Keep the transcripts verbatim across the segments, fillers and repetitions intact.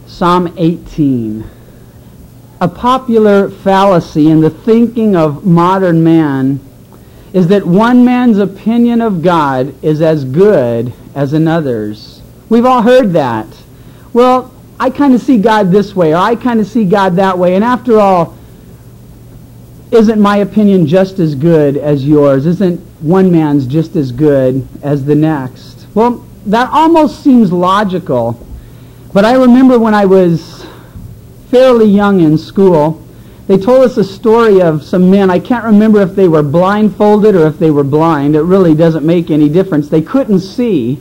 Psalm eighteen. A popular fallacy in the thinking of modern man is that one man's opinion of God is as good as another's. We've all heard that. Well, I kind of see God this way, or I kind of see God that way, and after all, isn't my opinion just as good as yours? Isn't one man's just as good as the next? Well, that almost seems logical, but I remember when I was fairly young in school, they told us a story of some men. I can't remember if they were blindfolded or if they were blind. It really doesn't make any difference. They couldn't see.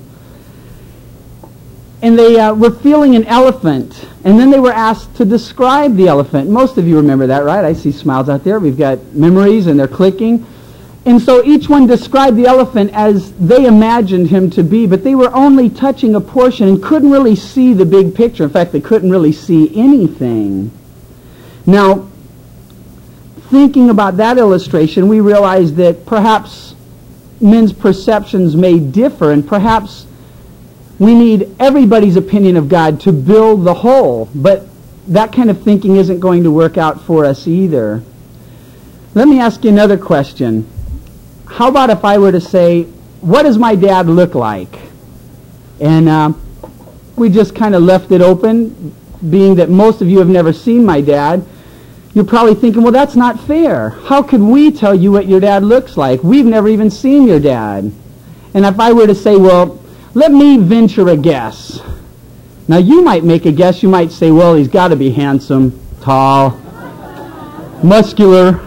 And they uh, were feeling an elephant. And then they were asked to describe the elephant. Most of you remember that, right? I see smiles out there. We've got memories and they're clicking. And so each one described the elephant as they imagined him to be, but they were only touching a portion and couldn't really see the big picture. In fact, they couldn't really see anything. Now, thinking about that illustration, we realize that perhaps men's perceptions may differ, and perhaps we need everybody's opinion of God to build the whole, but that kind of thinking isn't going to work out for us either. Let me ask you another question. How about if I were to say, what does my dad look like? And uh, we just kind of left it open, being that most of you have never seen my dad. You're probably thinking, well, that's not fair. How could we tell you what your dad looks like? We've never even seen your dad. And if I were to say, well, let me venture a guess. Now, you might make a guess. You might say, well, he's got to be handsome, tall, muscular.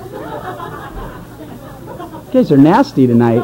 You guys are nasty tonight.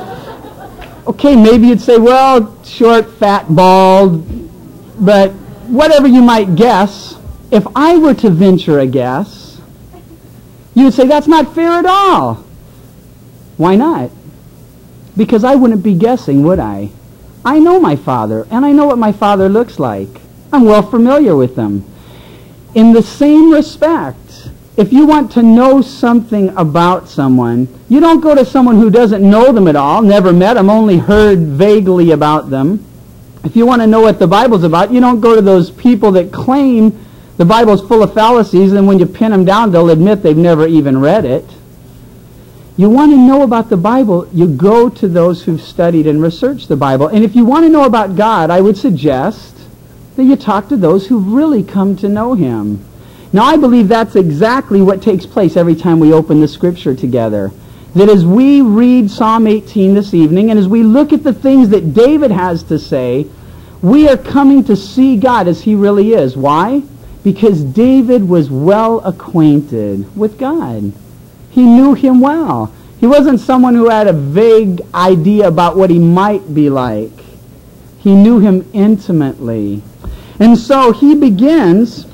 Okay, maybe you'd say, well, short, fat, bald, but whatever you might guess, if I were to venture a guess, you would say, that's not fair at all. Why not? Because I wouldn't be guessing, would I? I know my father, and I know what my father looks like. I'm well familiar with him. In the same respect, if you want to know something about someone, you don't go to someone who doesn't know them at all, never met them, only heard vaguely about them. If you want to know what the Bible's about, you don't go to those people that claim the Bible's full of fallacies, and when you pin them down, they'll admit they've never even read it. You want to know about the Bible, you go to those who've studied and researched the Bible. And if you want to know about God, I would suggest that you talk to those who've really come to know Him. Now, I believe that's exactly what takes place every time we open the Scripture together. That as we read Psalm eighteen this evening, and as we look at the things that David has to say, we are coming to see God as He really is. Why? Because David was well acquainted with God. He knew Him well. He wasn't someone who had a vague idea about what He might be like. He knew Him intimately. And so he begins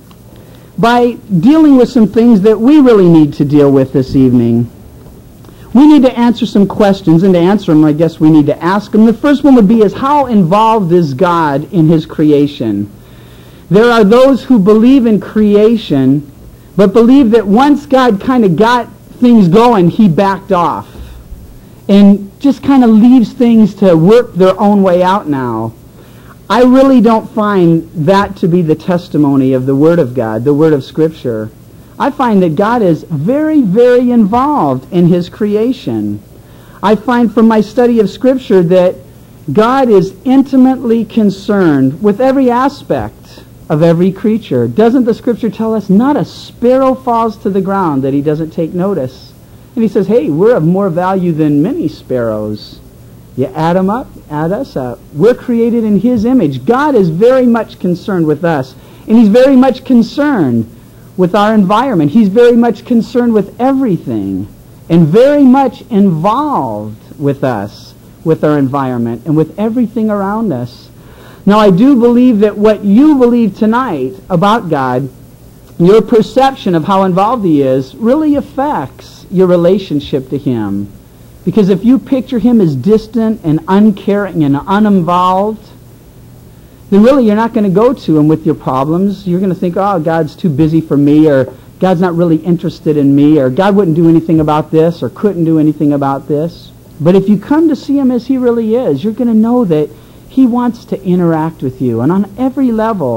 by dealing with some things that we really need to deal with this evening. We need to answer some questions, and to answer them, I guess we need to ask them. The first one would be is, how involved is God in His creation? There are those who believe in creation, but believe that once God kind of got things going, He backed off and just kind of leaves things to work their own way out now. I really don't find that to be the testimony of the Word of God, the Word of Scripture. I find that God is very, very involved in His creation. I find from my study of Scripture that God is intimately concerned with every aspect of every creature. Doesn't the Scripture tell us not a sparrow falls to the ground that He doesn't take notice? And He says, hey, we're of more value than many sparrows. You add them up, add us up. We're created in His image. God is very much concerned with us. And He's very much concerned with our environment. He's very much concerned with everything. And very much involved with us, with our environment, and with everything around us. Now, I do believe that what you believe tonight about God, your perception of how involved He is, really affects your relationship to Him. Because if you picture Him as distant and uncaring and uninvolved, then really you're not going to go to Him with your problems. You're going to think, oh, God's too busy for me, or God's not really interested in me, or God wouldn't do anything about this, or couldn't do anything about this. But if you come to see Him as He really is, you're going to know that He wants to interact with you. And on every level,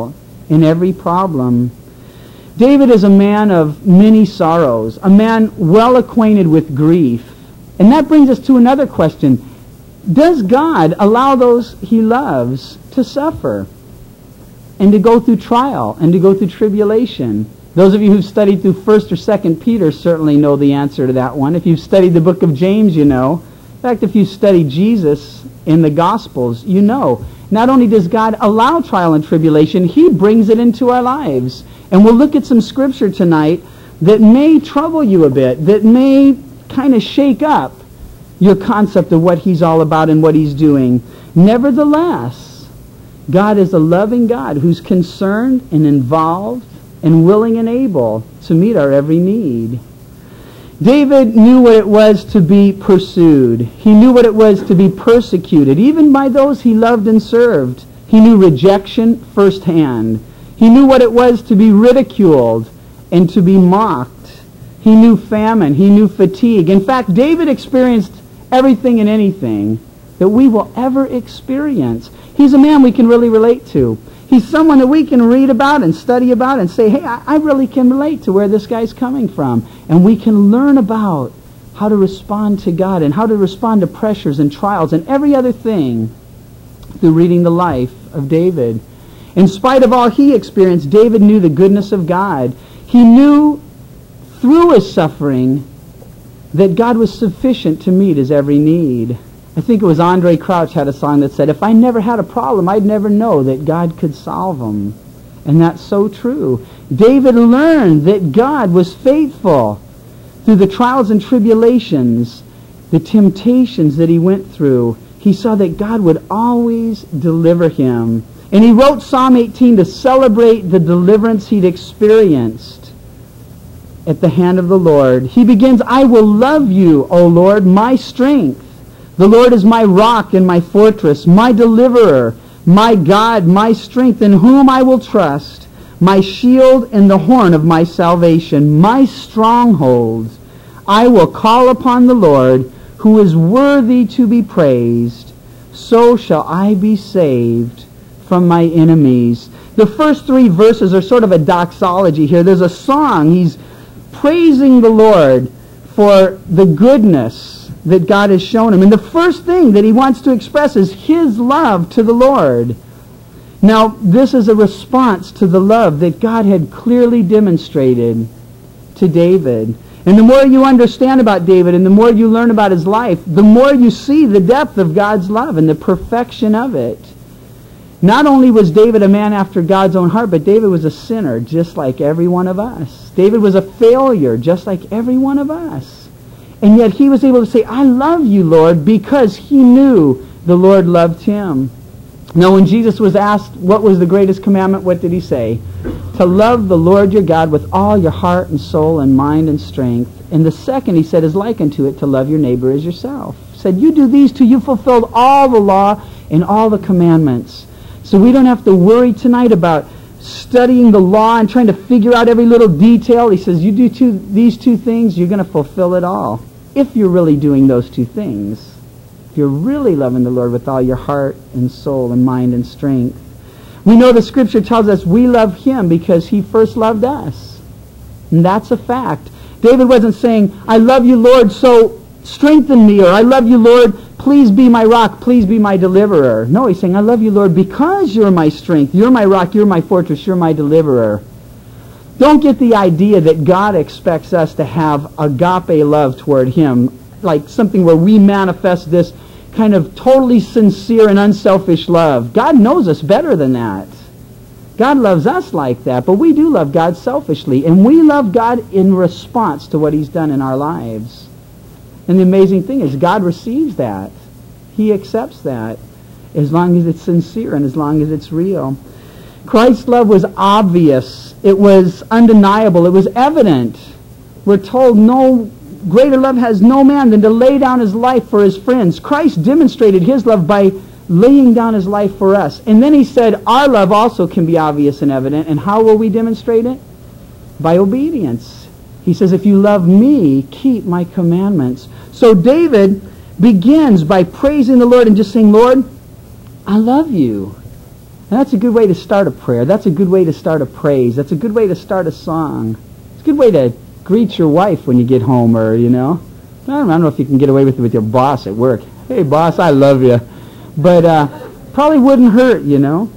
in every problem. David is a man of many sorrows, a man well acquainted with grief. And that brings us to another question. Does God allow those he loves to suffer and to go through trial and to go through tribulation? Those of you who've studied through First or Second Peter certainly know the answer to that one. If you've studied the book of James, you know. In fact, if you study Jesus in the Gospels, you know. Not only does God allow trial and tribulation, he brings it into our lives. And we'll look at some scripture tonight that may trouble you a bit, that may kind of shake up your concept of what he's all about and what he's doing. Nevertheless, God is a loving God who's concerned and involved and willing and able to meet our every need. David knew what it was to be pursued. He knew what it was to be persecuted, even by those he loved and served. He knew rejection firsthand. He knew what it was to be ridiculed and to be mocked. He knew famine. He knew fatigue. In fact, David experienced everything and anything that we will ever experience. He's a man we can really relate to. He's someone that we can read about and study about and say, hey, I, I really can relate to where this guy's coming from. And we can learn about how to respond to God and how to respond to pressures and trials and every other thing through reading the life of David. In spite of all he experienced, David knew the goodness of God. He knew through his suffering that God was sufficient to meet his every need. I think it was Andre Crouch had a song that said, if I never had a problem, I'd never know that God could solve them. And that's so true. David learned that God was faithful through the trials and tribulations, the temptations that he went through. He saw that God would always deliver him. And he wrote Psalm eighteen to celebrate the deliverance he'd experienced at the hand of the Lord. He begins, I will love you, O Lord, my strength. The Lord is my rock and my fortress, my deliverer, my God, my strength, in whom I will trust, my shield and the horn of my salvation, my stronghold. I will call upon the Lord, who is worthy to be praised. So shall I be saved from my enemies. The first three verses are sort of a doxology here. There's a song. He's praising the Lord for the goodness that God has shown him. And the first thing that he wants to express is his love to the Lord. Now, this is a response to the love that God had clearly demonstrated to David. And the more you understand about David and the more you learn about his life, the more you see the depth of God's love and the perfection of it. Not only was David a man after God's own heart, but David was a sinner just like every one of us. David was a failure just like every one of us. And yet he was able to say, I love you, Lord, because he knew the Lord loved him. Now, when Jesus was asked what was the greatest commandment, what did he say? To love the Lord your God with all your heart and soul and mind and strength. And the second, he said, is like unto it to love your neighbor as yourself. He said, you do these two, you fulfilled all the law and all the commandments. So we don't have to worry tonight about studying the law and trying to figure out every little detail. He says, you do two, these two things, you're going to fulfill it all. If you're really doing those two things. If you're really loving the Lord with all your heart and soul and mind and strength. We know the Scripture tells us we love him because he first loved us. And that's a fact. David wasn't saying, I love you, Lord, so strengthen me, or I love you, Lord, please be my rock, please be my deliverer. No, he's saying, I love you, Lord, because you're my strength, you're my rock, you're my fortress, you're my deliverer. Don't get the idea that God expects us to have agape love toward him, like something where we manifest this kind of totally sincere and unselfish love. God knows us better than that. God loves us like that, but we do love God selfishly, and we love God in response to what he's done in our lives. And the amazing thing is God receives that. He accepts that as long as it's sincere and as long as it's real. Christ's love was obvious. It was undeniable. It was evident. We're told no greater love has no man than to lay down his life for his friends. Christ demonstrated his love by laying down his life for us. And then he said our love also can be obvious and evident. And how will we demonstrate it? By obedience. He says, if you love me, keep my commandments. So David begins by praising the Lord and just saying, Lord, I love you. And that's a good way to start a prayer. That's a good way to start a praise. That's a good way to start a song. It's a good way to greet your wife when you get home, or, you know. I don't, I don't know if you can get away with it with your boss at work. Hey, boss, I love you. But uh, probably wouldn't hurt, you know.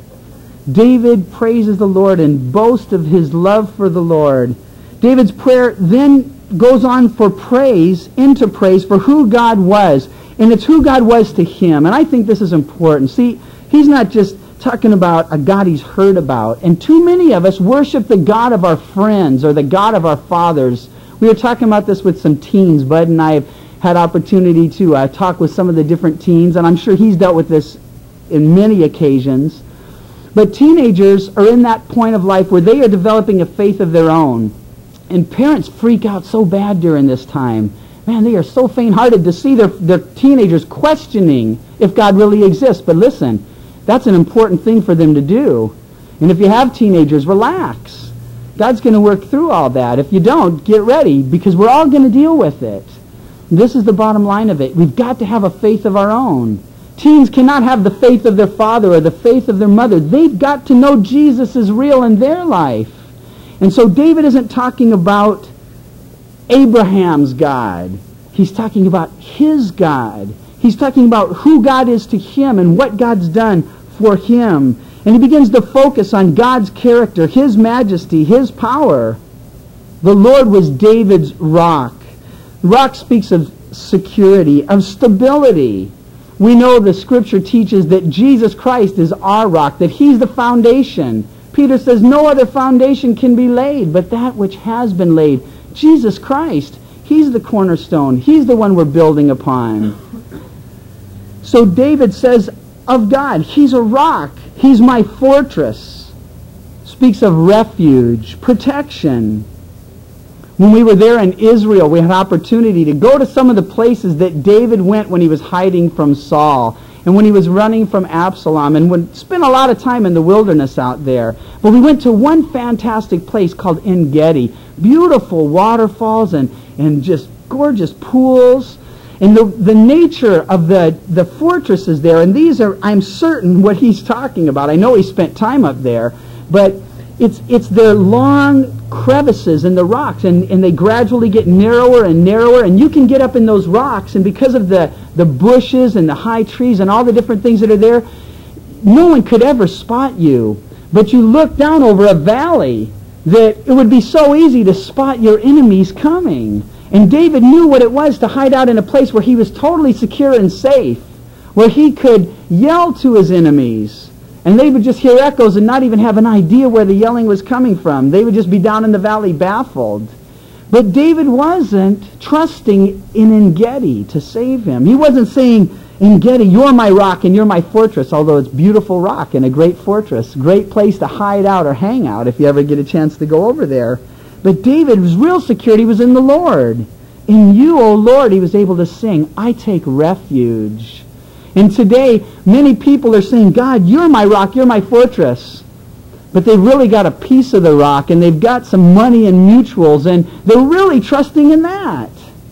David praises the Lord and boasts of his love for the Lord. David's prayer then goes on for praise, into praise for who God was. And it's who God was to him. And I think this is important. See, he's not just talking about a God he's heard about. And too many of us worship the God of our friends or the God of our fathers. We were talking about this with some teens. Bud and I have had opportunity to uh, talk with some of the different teens, and I'm sure he's dealt with this in many occasions. But teenagers are in that point of life where they are developing a faith of their own. And parents freak out so bad during this time. Man, they are so faint-hearted to see their, their teenagers questioning if God really exists. But listen, that's an important thing for them to do. And if you have teenagers, relax. God's going to work through all that. If you don't, get ready, because we're all going to deal with it. This is the bottom line of it. We've got to have a faith of our own. Teens cannot have the faith of their father or the faith of their mother. They've got to know Jesus is real in their life. And so David isn't talking about Abraham's God. He's talking about his God. He's talking about who God is to him and what God's done for him. And he begins to focus on God's character, his majesty, his power. The Lord was David's rock. The rock speaks of security, of stability. We know the Scripture teaches that Jesus Christ is our rock, that he's the foundation. Peter says no other foundation can be laid but that which has been laid. Jesus Christ, he's the cornerstone. He's the one we're building upon. So David says of God, he's a rock. He's my fortress. Speaks of refuge, protection. When we were there in Israel, we had opportunity to go to some of the places that David went when he was hiding from Saul and when he was running from Absalom, and would spend a lot of time in the wilderness out there. But we went to one fantastic place called En-Gedi. Beautiful waterfalls and, and just gorgeous pools. And the, the nature of the, the fortresses there, and these are, I'm certain, what he's talking about. I know he spent time up there, but it's it's their long crevices in the rocks, and, and they gradually get narrower and narrower, and you can get up in those rocks, and because of the, the bushes and the high trees and all the different things that are there, no one could ever spot you. But you look down over a valley that it would be so easy to spot your enemies coming. And David knew what it was to hide out in a place where he was totally secure and safe, where he could yell to his enemies, and they would just hear echoes and not even have an idea where the yelling was coming from. They would just be down in the valley baffled. But David wasn't trusting in En-Gedi to save him. He wasn't saying, En-Gedi, you're my rock and you're my fortress, although it's beautiful rock and a great fortress, great place to hide out or hang out if you ever get a chance to go over there. But David's real security was in the Lord. In you, O Lord, he was able to sing, I take refuge. And today, many people are saying, God, you're my rock, you're my fortress. But they've really got a piece of the rock, and they've got some money and mutuals, and they're really trusting in that.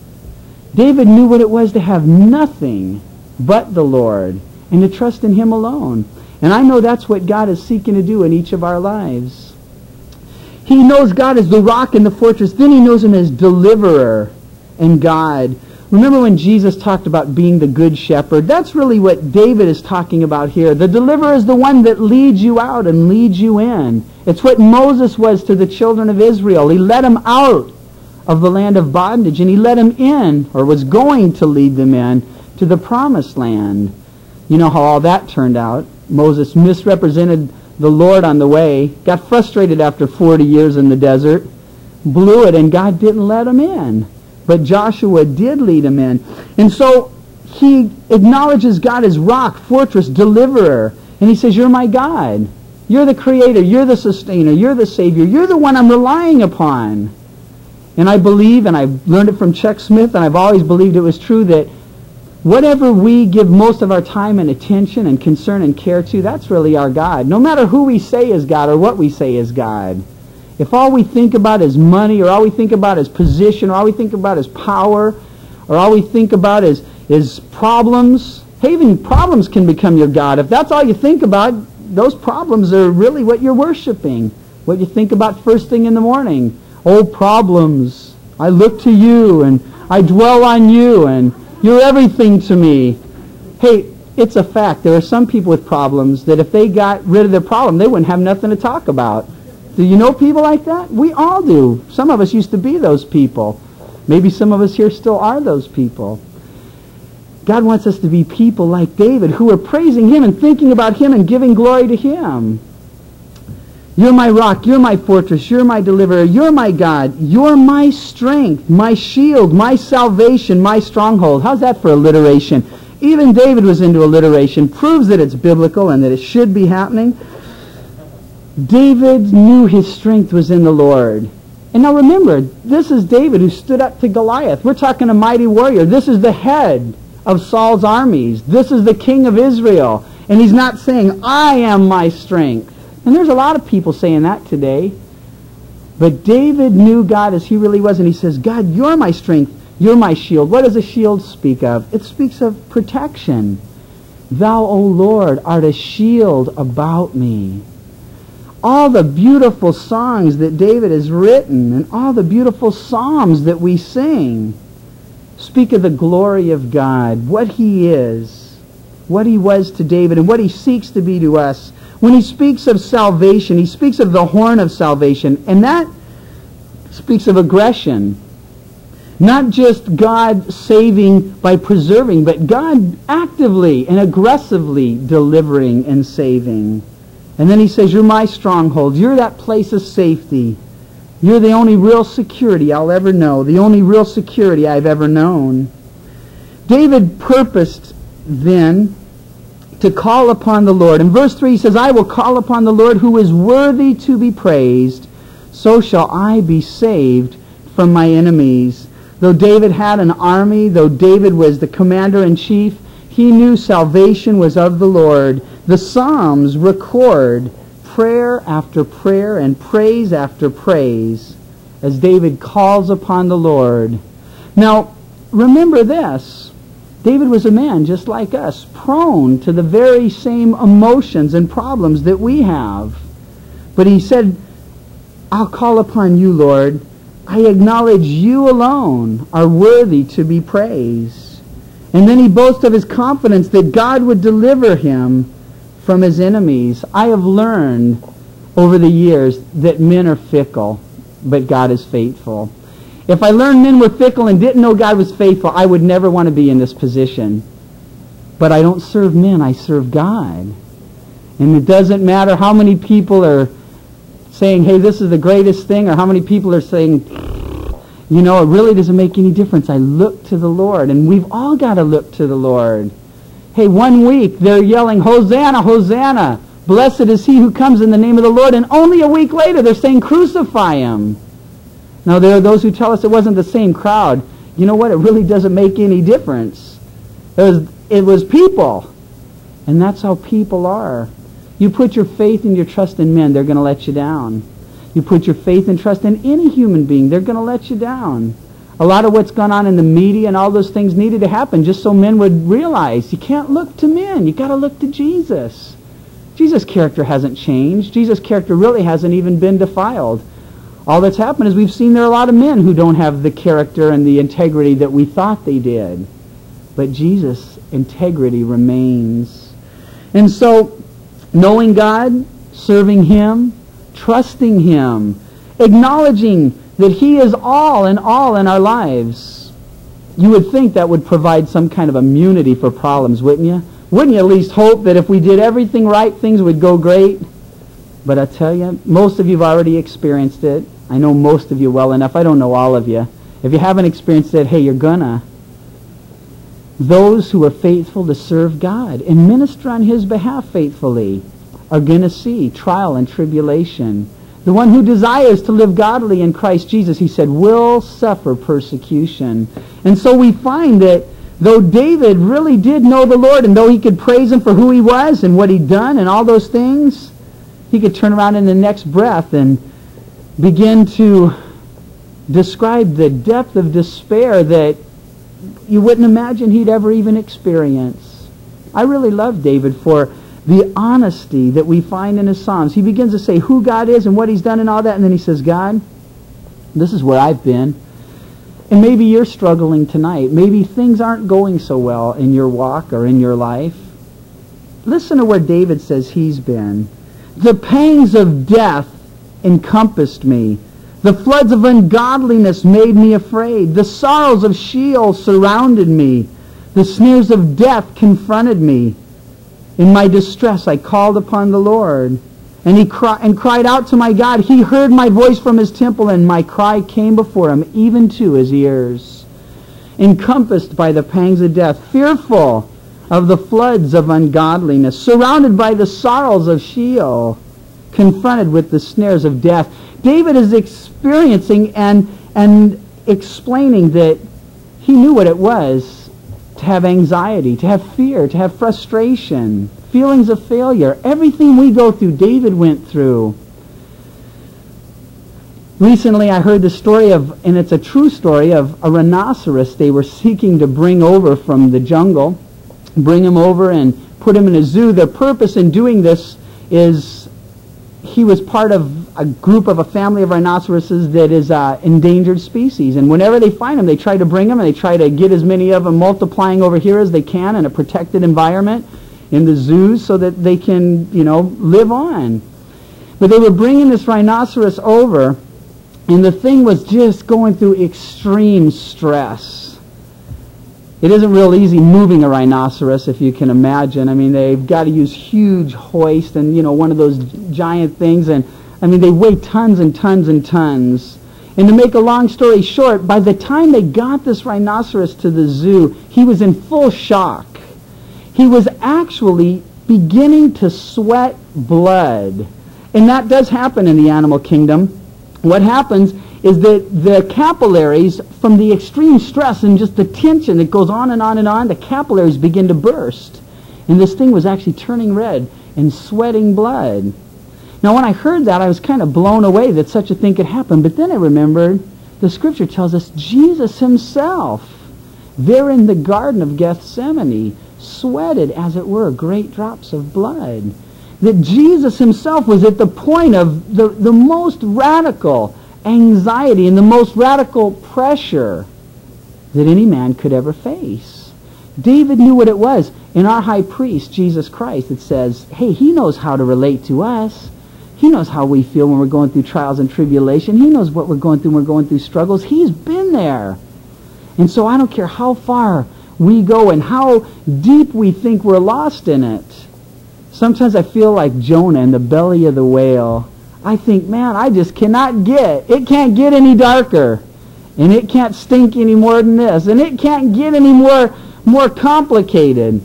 David knew what it was to have nothing but the Lord, and to trust in him alone. And I know that's what God is seeking to do in each of our lives. He knows God as the rock and the fortress. Then he knows him as deliverer and God. Remember when Jesus talked about being the good shepherd? That's really what David is talking about here. The deliverer is the one that leads you out and leads you in. It's what Moses was to the children of Israel. He led them out of the land of bondage, and he led them in, or was going to lead them in, to the promised land. You know how all that turned out. Moses misrepresented the Lord on the way, got frustrated after forty years in the desert, blew it, and God didn't let him in. But Joshua did lead him in. And so he acknowledges God as rock, fortress, deliverer. And he says, you're my God. You're the creator. You're the sustainer. You're the savior. You're the one I'm relying upon. And I believe, and I've learned it from Chuck Smith, and I've always believed it was true, that whatever we give most of our time and attention and concern and care to, that's really our God. No matter who we say is God or what we say is God. If all we think about is money, or all we think about is position, or all we think about is power, or all we think about is, is problems, hey, even problems can become your God. If that's all you think about, those problems are really what you're worshiping. What you think about first thing in the morning. Oh, problems. I look to you and I dwell on you and you're everything to me. Hey, it's a fact. There are some people with problems that if they got rid of their problem, they wouldn't have nothing to talk about. Do you know people like that? We all do. Some of us used to be those people. Maybe some of us here still are those people. God wants us to be people like David who are praising Him and thinking about Him and giving glory to Him. You're my rock, you're my fortress, you're my deliverer, you're my God, you're my strength, my shield, my salvation, my stronghold. How's that for alliteration? Even David was into alliteration. Proves that it's biblical and that it should be happening. David knew his strength was in the Lord. And now remember, this is David who stood up to Goliath. We're talking a mighty warrior. This is the head of Saul's armies. This is the king of Israel. And he's not saying, I am my strength. And there's a lot of people saying that today. But David knew God as he really was. And he says, God, you're my strength. You're my shield. What does a shield speak of? It speaks of protection. Thou, O Lord, art a shield about me. All the beautiful songs that David has written and all the beautiful psalms that we sing speak of the glory of God, what He is, what He was to David, and what He seeks to be to us. When He speaks of salvation, He speaks of the horn of salvation, and that speaks of aggression. Not just God saving by preserving, but God actively and aggressively delivering and saving. And then He says, you're my stronghold. You're that place of safety. You're the only real security I'll ever know. The only real security I've ever known. David purposed then to call upon the Lord. In verse three he says, I will call upon the Lord who is worthy to be praised. So shall I be saved from my enemies. Though David had an army, though David was the commander-in-chief, he knew salvation was of the Lord. The Psalms record prayer after prayer and praise after praise as David calls upon the Lord. Now, remember this. David was a man just like us, prone to the very same emotions and problems that we have. But he said, I'll call upon you, Lord. I acknowledge you alone are worthy to be praised. And then he boasts of his confidence that God would deliver him from his enemies. I have learned over the years that men are fickle, but God is faithful. If I learned men were fickle and didn't know God was faithful, I would never want to be in this position. But I don't serve men, I serve God. And it doesn't matter how many people are saying, hey, this is the greatest thing, or how many people are saying, you know, it really doesn't make any difference. I look to the Lord, and we've all got to look to the Lord. Hey, one week they're yelling, Hosanna, Hosanna, blessed is he who comes in the name of the Lord, and only a week later they're saying, crucify him. Now, there are those who tell us it wasn't the same crowd. You know what? It really doesn't make any difference. It was, it was people, and that's how people are. You put your faith and your trust in men, they're going to let you down. You put your faith and trust in any human being, they're going to let you down. A lot of what's gone on in the media and all those things needed to happen just so men would realize you can't look to men. You got to look to Jesus. Jesus' character hasn't changed. Jesus' character really hasn't even been defiled. All that's happened is we've seen there are a lot of men who don't have the character and the integrity that we thought they did. But Jesus' integrity remains. And so, knowing God, serving Him, trusting Him, acknowledging that He is all and all in our lives, you would think that would provide some kind of immunity for problems, wouldn't you? Wouldn't you at least hope that if we did everything right, things would go great? But I tell you, most of you have already experienced it. I know most of you well enough. I don't know all of you. If you haven't experienced it, hey, you're gonna. Those who are faithful to serve God and minister on His behalf faithfully are going to see trial and tribulation. The one who desires to live godly in Christ Jesus, He said, will suffer persecution. And so we find that though David really did know the Lord, and though he could praise Him for who he was and what he'd done and all those things, he could turn around in the next breath and begin to describe the depth of despair that you wouldn't imagine he'd ever even experience. I really love David for the honesty that we find in his Psalms. He begins to say who God is and what he's done and all that, and then he says, God, this is where I've been. And maybe you're struggling tonight. Maybe things aren't going so well in your walk or in your life. Listen to where David says he's been. The pangs of death encompassed me. The floods of ungodliness made me afraid. The sorrows of Sheol surrounded me. The snares of death confronted me. In my distress I called upon the Lord, and he cri- and cried out to my God. He heard my voice from his temple, and my cry came before him, even to his ears. Encompassed by the pangs of death, fearful of the floods of ungodliness, surrounded by the sorrows of Sheol, confronted with the snares of death. David is experiencing and, and explaining that he knew what it was to have anxiety, to have fear, to have frustration, feelings of failure. Everything we go through, David went through. Recently I heard the story of, and it's a true story, of a rhinoceros they were seeking to bring over from the jungle, bring him over and put him in a zoo. Their purpose in doing this is he was part of a group of a family of rhinoceroses that is an endangered species. And whenever they find them, they try to bring them, and they try to get as many of them multiplying over here as they can in a protected environment in the zoos so that they can, you know, live on. But they were bringing this rhinoceros over, and the thing was just going through extreme stress. It isn't real easy moving a rhinoceros, if you can imagine. I mean, they've got to use huge hoist and, you know, one of those giant things. And, I mean, they weigh tons and tons and tons. And to make a long story short, by the time they got this rhinoceros to the zoo, he was in full shock. He was actually beginning to sweat blood. And that does happen in the animal kingdom. What happens is that the capillaries, from the extreme stress and just the tension that goes on and on and on, the capillaries begin to burst. And this thing was actually turning red and sweating blood. Now, when I heard that, I was kind of blown away that such a thing could happen. But then I remembered the Scripture tells us Jesus himself, there in the Garden of Gethsemane, sweated, as it were, great drops of blood. That Jesus himself was at the point of the, the most radical anxiety and the most radical pressure that any man could ever face. David knew what it was. In our high priest, Jesus Christ, it says, hey, he knows how to relate to us. He knows how we feel when we're going through trials and tribulation. He knows what we're going through when we're going through struggles. He's been there. And so I don't care how far we go and how deep we think we're lost in it. Sometimes I feel like Jonah in the belly of the whale. I think, man, I just cannot get, it can't get any darker. And it can't stink any more than this. And it can't get any more, more complicated.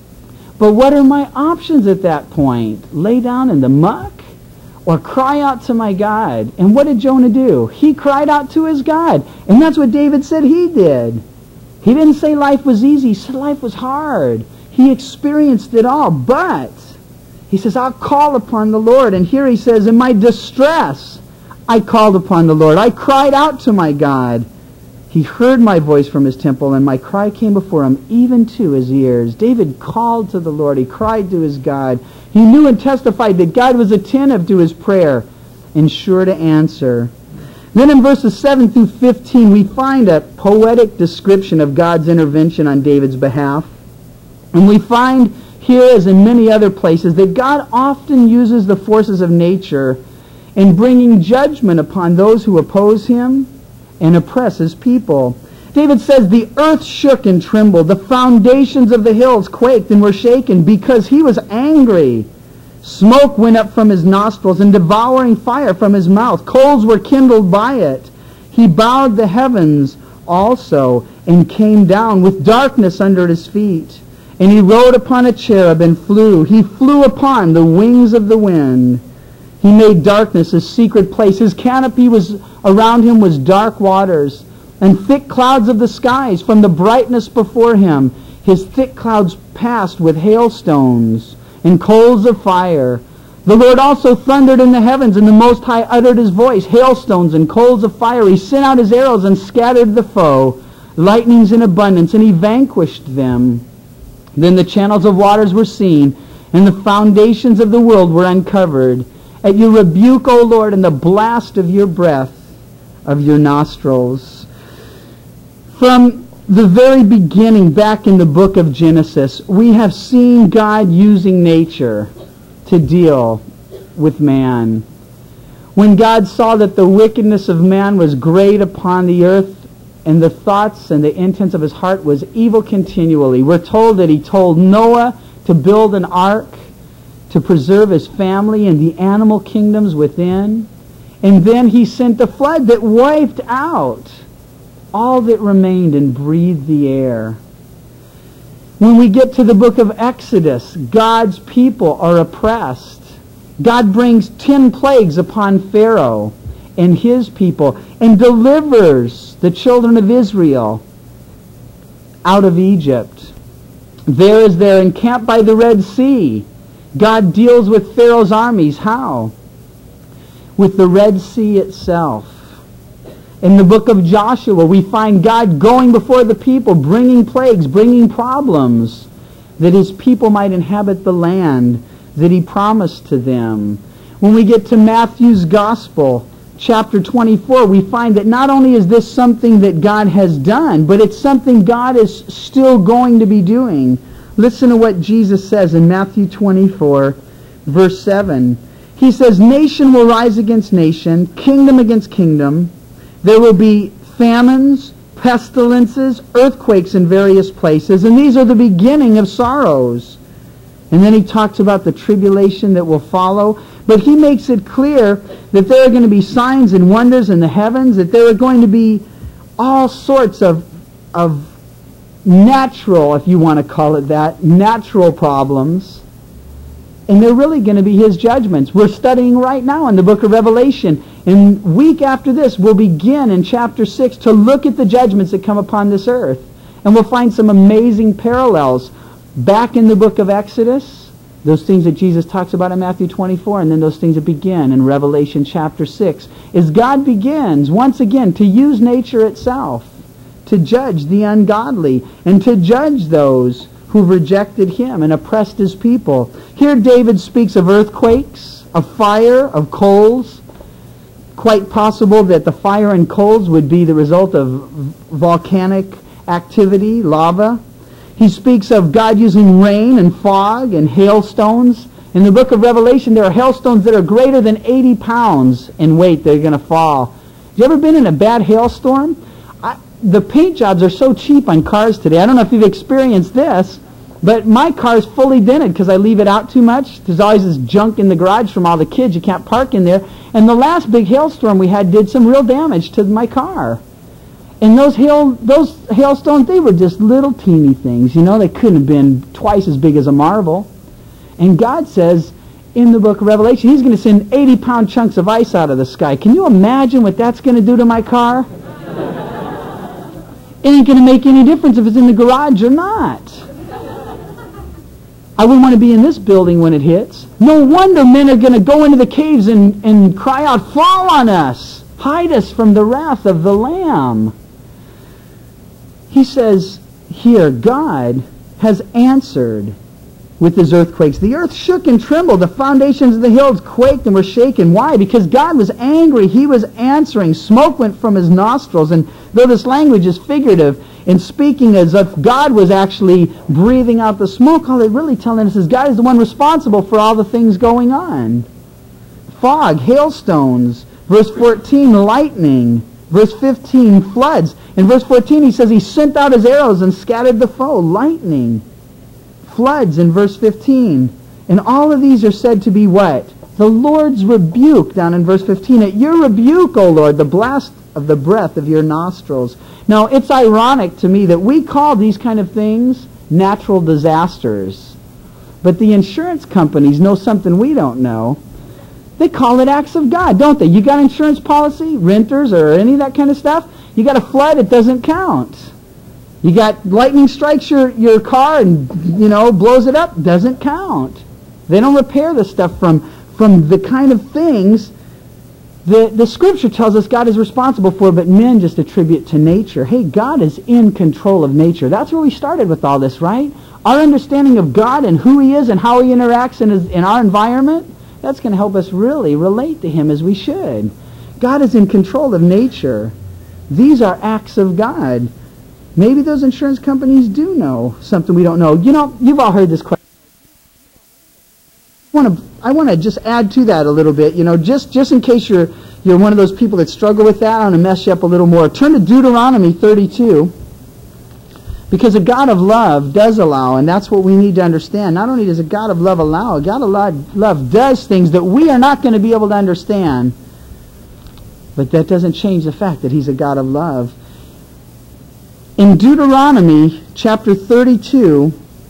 But what are my options at that point? Lay down in the muck? Or cry out to my God? And what did Jonah do? He cried out to his God. And that's what David said he did. He didn't say life was easy. He said life was hard. He experienced it all. But he says, I'll call upon the Lord. And here he says, in my distress, I called upon the Lord. I cried out to my God. He heard my voice from his temple, and my cry came before him, even to his ears. David called to the Lord. He cried to his God. He knew and testified that God was attentive to his prayer and sure to answer. Then in verses seven through fifteen, we find a poetic description of God's intervention on David's behalf. And we find here, as in many other places, that God often uses the forces of nature in bringing judgment upon those who oppose him and oppress his people. David says, the earth shook and trembled. The foundations of the hills quaked and were shaken because he was angry. Smoke went up from his nostrils and devouring fire from his mouth. Coals were kindled by it. He bowed the heavens also and came down with darkness under his feet. And he rode upon a cherub and flew. He flew upon the wings of the wind. He made darkness his secret place. His canopy was around him was dark waters and thick clouds of the skies from the brightness before him. His thick clouds passed with hailstones and coals of fire. The Lord also thundered in the heavens, and the Most High uttered his voice. Hailstones and coals of fire. He sent out his arrows and scattered the foe. Lightnings in abundance, and he vanquished them. Then the channels of waters were seen, and the foundations of the world were uncovered. At your rebuke, O Lord, and the blast of your breath of your nostrils. From the very beginning, back in the book of Genesis, we have seen God using nature to deal with man. When God saw that the wickedness of man was great upon the earth, and the thoughts and the intents of his heart was evil continually, we're told that he told Noah to build an ark to preserve his family and the animal kingdoms within. And then he sent a flood that wiped out all that remained and breathed the air. When we get to the book of Exodus, God's people are oppressed. God brings ten plagues upon Pharaoh and his people and delivers the children of Israel out of Egypt. There as they're encamped by the Red Sea, God deals with Pharaoh's armies. How? With the Red Sea itself. In the book of Joshua, we find God going before the people, bringing plagues, bringing problems, that his people might inhabit the land that he promised to them. When we get to Matthew's Gospel, chapter twenty-four, we find that not only is this something that God has done, but it's something God is still going to be doing. Listen to what Jesus says in Matthew twenty-four, verse seven. He says, nation will rise against nation, kingdom against kingdom. There will be famines, pestilences, earthquakes in various places, and these are the beginning of sorrows. And then he talks about the tribulation that will follow. But he makes it clear that there are going to be signs and wonders in the heavens, that there are going to be all sorts of, of natural, if you want to call it that, natural problems. And they're really going to be his judgments. We're studying right now in the book of Revelation. And week after this, we'll begin in chapter six to look at the judgments that come upon this earth. And we'll find some amazing parallels back in the book of Exodus, those things that Jesus talks about in Matthew twenty-four, and then those things that begin in Revelation chapter six, as God begins, once again, to use nature itself to judge the ungodly and to judge those who've rejected him and oppressed his people. Here David speaks of earthquakes, of fire, of coals. Quite possible that the fire and coals would be the result of volcanic activity, lava. He speaks of God using rain and fog and hailstones. In the book of Revelation, there are hailstones that are greater than eighty pounds in weight that are going to fall. Have you ever been in a bad hailstorm? I, the paint jobs are so cheap on cars today. I don't know if you've experienced this, but my car is fully dented because I leave it out too much. There's always this junk in the garage from all the kids. You can't park in there. And the last big hailstorm we had did some real damage to my car. And those hail, those hailstones, they were just little teeny things. You know, they couldn't have been twice as big as a marble. And God says in the book of Revelation, he's going to send eighty pound chunks of ice out of the sky. Can you imagine what that's going to do to my car? It ain't going to make any difference if it's in the garage or not. I wouldn't want to be in this building when it hits. No wonder men are going to go into the caves and, and cry out, fall on us, hide us from the wrath of the Lamb. He says here, God has answered with his earthquakes. The earth shook and trembled. The foundations of the hills quaked and were shaken. Why? Because God was angry. He was answering. Smoke went from his nostrils. And though this language is figurative, in speaking as if God was actually breathing out the smoke, all they're really telling us is God is the one responsible for all the things going on. Fog, hailstones. Verse fourteen, lightning. Verse fifteen, floods. In verse fourteen, he says he sent out his arrows and scattered the foe. Lightning. Floods in verse fifteen. And all of these are said to be what? The Lord's rebuke, down in verse fifteen. At your rebuke, O Lord, the blast of the breath of your nostrils. Now, it's ironic to me that we call these kind of things natural disasters. But the insurance companies know something we don't know. They call it acts of God, don't they? You got insurance policy, renters, or any of that kind of stuff? You got a flood, it doesn't count. You got lightning strikes your, your car and, you know, blows it up, doesn't count. They don't repair the stuff from, from the kind of things The, the Scripture tells us God is responsible for, but men just attribute to nature. Hey, God is in control of nature. That's where we started with all this, right? Our understanding of God and who He is and how He interacts in, his, in our environment, that's going to help us really relate to Him as we should. God is in control of nature. These are acts of God. Maybe those insurance companies do know something we don't know. You know, you've all heard this question. I want to, I want to just add to that a little bit. You know, just, just in case you're, you're one of those people that struggle with that, I want to mess you up a little more. Turn to Deuteronomy thirty-two. Because a God of love does allow, and that's what we need to understand. Not only does a God of love allow, a God of love does things that we are not going to be able to understand. But that doesn't change the fact that He's a God of love. In Deuteronomy chapter thirty-two,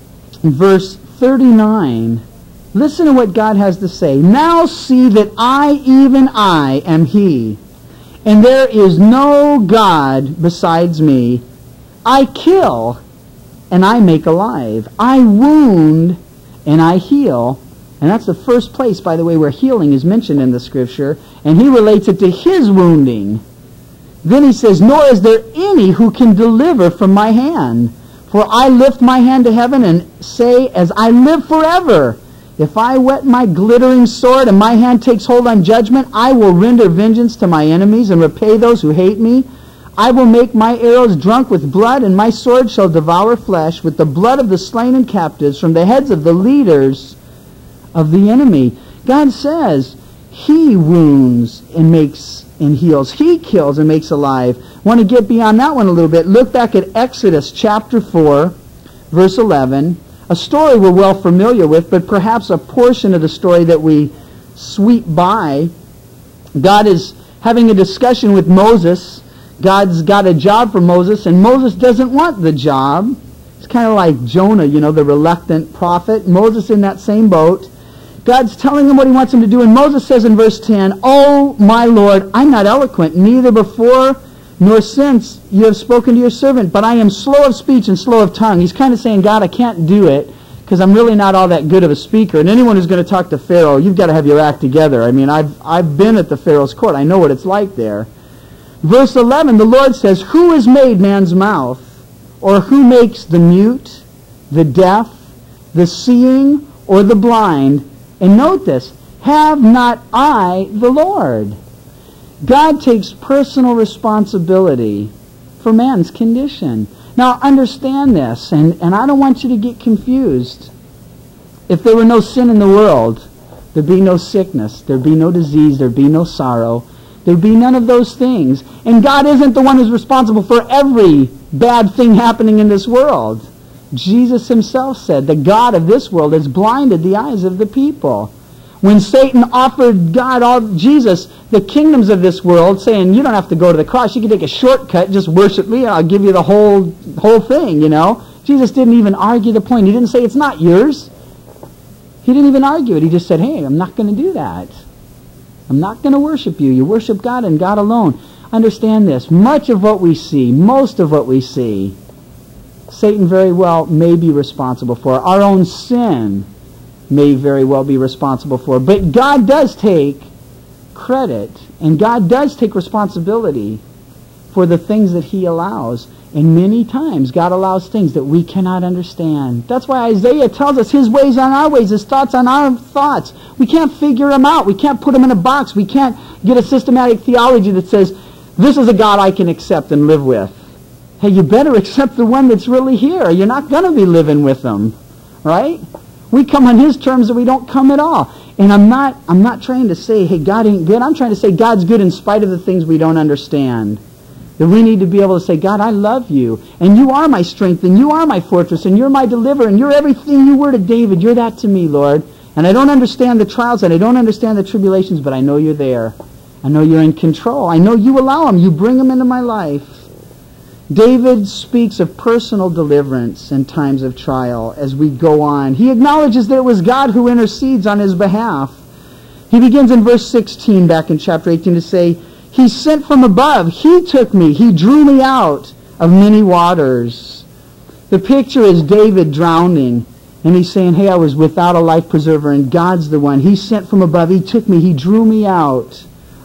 verse thirty-nine, listen to what God has to say. Now see that I, even I, am He, and there is no God besides me. I kill, and I make alive. I wound, and I heal. And that's the first place, by the way, where healing is mentioned in the Scripture. And He relates it to His wounding. Then He says, nor is there any who can deliver from my hand. For I lift my hand to heaven and say, as I live forever, if I whet my glittering sword and my hand takes hold on judgment, I will render vengeance to my enemies and repay those who hate me. I will make my arrows drunk with blood, and my sword shall devour flesh with the blood of the slain and captives from the heads of the leaders of the enemy. God says He wounds and makes and heals. He kills and makes alive. Want to get beyond that one a little bit. Look back at Exodus chapter four, verse eleven. A story we're well familiar with, but perhaps a portion of the story that we sweep by. God is having a discussion with Moses. God's got a job for Moses, and Moses doesn't want the job. It's kind of like Jonah, you know, the reluctant prophet. Moses in that same boat. God's telling him what He wants him to do, and Moses says in verse ten, "Oh, my Lord, I'm not eloquent, neither before nor since you have spoken to your servant, but I am slow of speech and slow of tongue." He's kind of saying, God, I can't do it because I'm really not all that good of a speaker. And anyone who's going to talk to Pharaoh, you've got to have your act together. I mean, I've, I've been at the Pharaoh's court. I know what it's like there. Verse eleven, the Lord says, who has made man's mouth? Or who makes the mute, the deaf, the seeing, or the blind? And note this, have not I the Lord? God takes personal responsibility for man's condition. Now understand this, and, and I don't want you to get confused. If there were no sin in the world, there'd be no sickness, there'd be no disease, there'd be no sorrow. There'd be none of those things. And God isn't the one who's responsible for every bad thing happening in this world. Jesus Himself said, the God of this world has blinded the eyes of the people. When Satan offered God, all Jesus, the kingdoms of this world, saying, you don't have to go to the cross, you can take a shortcut, just worship me, and I'll give you the whole, whole thing, you know. Jesus didn't even argue the point. He didn't say, it's not yours. He didn't even argue it. He just said, hey, I'm not going to do that. I'm not going to worship you. You worship God and God alone. Understand this. Much of what we see, most of what we see, Satan very well may be responsible for. Our own sin may very well be responsible for. But God does take credit, and God does take responsibility for the things that He allows. And many times God allows things that we cannot understand. That's why Isaiah tells us His ways on our ways, His thoughts on our thoughts. We can't figure Him out. We can't put Him in a box. We can't get a systematic theology that says, this is a God I can accept and live with. Hey, you better accept the one that's really here. You're not going to be living with Him, right? We come on His terms or we don't come at all. And I'm not, I'm not trying to say, hey, God ain't good. I'm trying to say God's good in spite of the things we don't understand. That we need to be able to say, God, I love you, and you are my strength, and you are my fortress, and you're my deliverer, and you're everything you were to David. You're that to me, Lord. And I don't understand the trials, and I don't understand the tribulations, but I know you're there. I know you're in control. I know you allow them. You bring them into my life. David speaks of personal deliverance in times of trial as we go on. He acknowledges that it was God who intercedes on his behalf. He begins in verse sixteen back in chapter eighteen to say, He sent from above. He took me. He drew me out of many waters. The picture is David drowning. And he's saying, hey, I was without a life preserver, and God's the one. He sent from above. He took me. He drew me out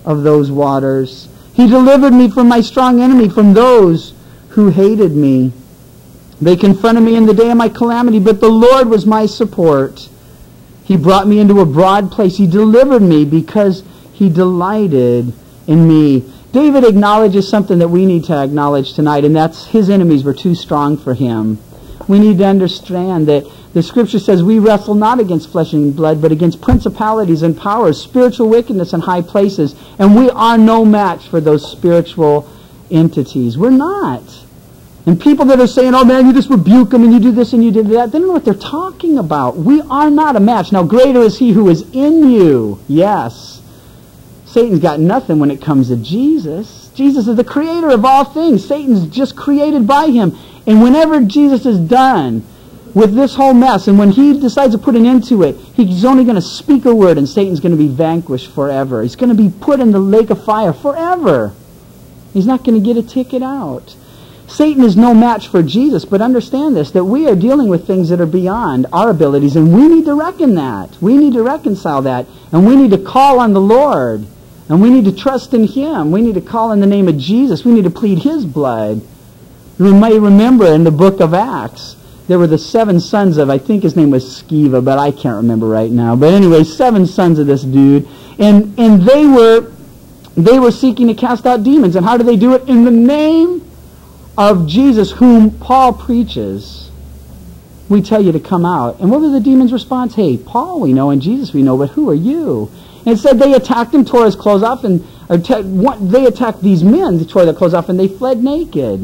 of those waters. He delivered me from my strong enemy, from those who hated me. They confronted me in the day of my calamity, but the Lord was my support. He brought me into a broad place. He delivered me because he delighted in me. David acknowledges something that we need to acknowledge tonight, and that's his enemies were too strong for him. We need to understand that the Scripture says we wrestle not against flesh and blood, but against principalities and powers, spiritual wickedness in high places, and we are no match for those spiritual entities. We're not. And people that are saying, oh man, you just rebuke them and you do this and you do that, they don't know what they're talking about. We are not a match. Now greater is he who is in you. Yes. Satan's got nothing when it comes to Jesus. Jesus is the creator of all things. Satan's just created by him. And whenever Jesus is done with this whole mess, and when he decides to put an end to it, he's only going to speak a word and Satan's going to be vanquished forever. He's going to be put in the lake of fire forever. He's not going to get a ticket out. Satan is no match for Jesus, but understand this, that we are dealing with things that are beyond our abilities, and we need to reckon that. We need to reconcile that, and we need to call on the Lord, and we need to trust in him. We need to call in the name of Jesus. We need to plead his blood. You may remember in the book of Acts, there were the seven sons of, I think his name was Sceva, but I can't remember right now. But anyway, seven sons of this dude, and and they were they were seeking to cast out demons. And how do they do it? In the name of Jesus, whom Paul preaches. We tell you to come out. And what was the demon's response? Hey, Paul we know and Jesus we know, but who are you? And it said they attacked him, tore his clothes off, and or te- what, they attacked these men, they tore their clothes off, and they fled naked.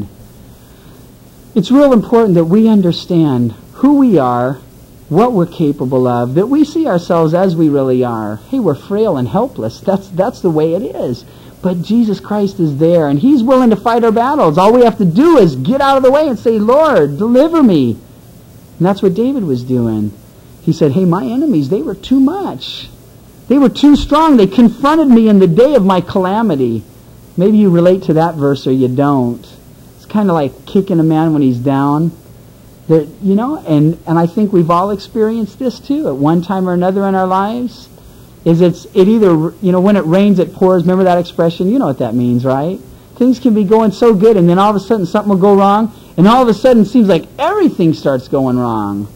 It's real important that we understand who we are, what we're capable of, that we see ourselves as we really are. Hey, we're frail and helpless. That's that's the way it is. But Jesus Christ is there, and he's willing to fight our battles. All we have to do is get out of the way and say, Lord, deliver me. And that's what David was doing. He said, hey, my enemies, they were too much. They were too strong. They confronted me in the day of my calamity. Maybe you relate to that verse or you don't. It's kind of like kicking a man when he's down. There, you know, and, and I think we've all experienced this too at one time or another in our lives. Is it's it either, you know, when it rains it pours. Remember that expression? You know what that means, right? Things can be going so good, and then all of a sudden something will go wrong, and all of a sudden it seems like everything starts going wrong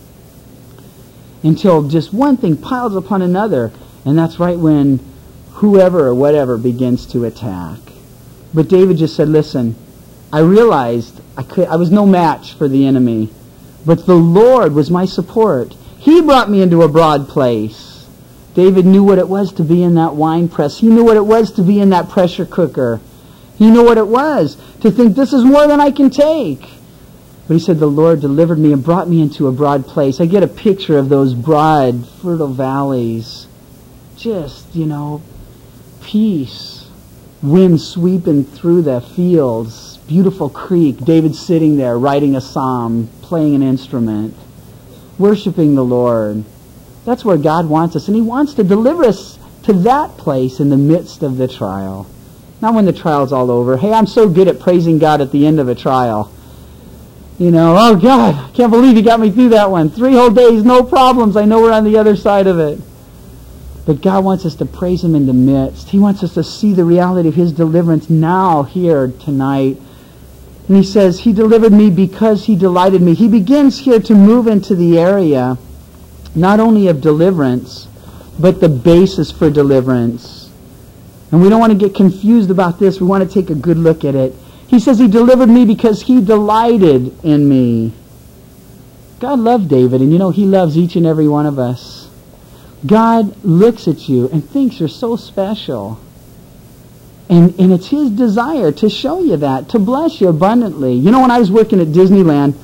until just one thing piles upon another, and that's right when whoever or whatever begins to attack. But David just said, listen, I realized I could I was no match for the enemy, but the Lord was my support. He brought me into a broad place. David knew what it was to be in that wine press. He knew what it was to be in that pressure cooker. He knew what it was to think this is more than I can take. But he said, the Lord delivered me and brought me into a broad place. I get a picture of those broad, fertile valleys. Just, you know, peace. Wind sweeping through the fields. Beautiful creek. David sitting there writing a psalm, playing an instrument, worshiping the Lord. That's where God wants us, and he wants to deliver us to that place in the midst of the trial. Not when the trial's all over. Hey, I'm so good at praising God at the end of a trial. You know, oh God, I can't believe you got me through that one. Three whole days, no problems. I know we're on the other side of it. But God wants us to praise him in the midst. He wants us to see the reality of his deliverance now, here, tonight. And he says, he delivered me because he delighted me. He begins here to move into the area not only of deliverance, but the basis for deliverance. And we don't want to get confused about this. We want to take a good look at it. He says he delivered me because he delighted in me. God loved David, and you know he loves each and every one of us. God looks at you and thinks you're so special. And, and it's his desire to show you that, to bless you abundantly. You know, when I was working at Disneyland,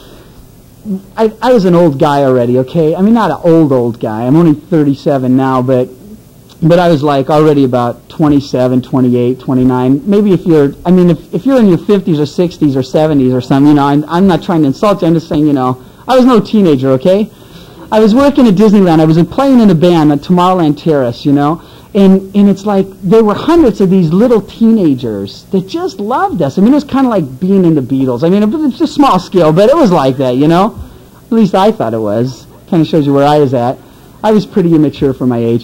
I, I was an old guy already, okay? I mean, not an old, old guy. I'm only thirty-seven now, but but I was like already about twenty-seven, twenty-eight, twenty-nine. Maybe if you're, I mean, if, if you're in your fifties or sixties or seventies or something, you know, I'm, I'm not trying to insult you. I'm just saying, you know, I was no teenager, okay? I was working at Disneyland. I was playing in a band at Tomorrowland Terrace, you know? And and it's like there were hundreds of these little teenagers that just loved us. I mean, it was kind of like being in the Beatles. I mean, it was a small scale, but it was like that, you know? At least I thought it was. Kind of shows you where I was at. I was pretty immature for my age.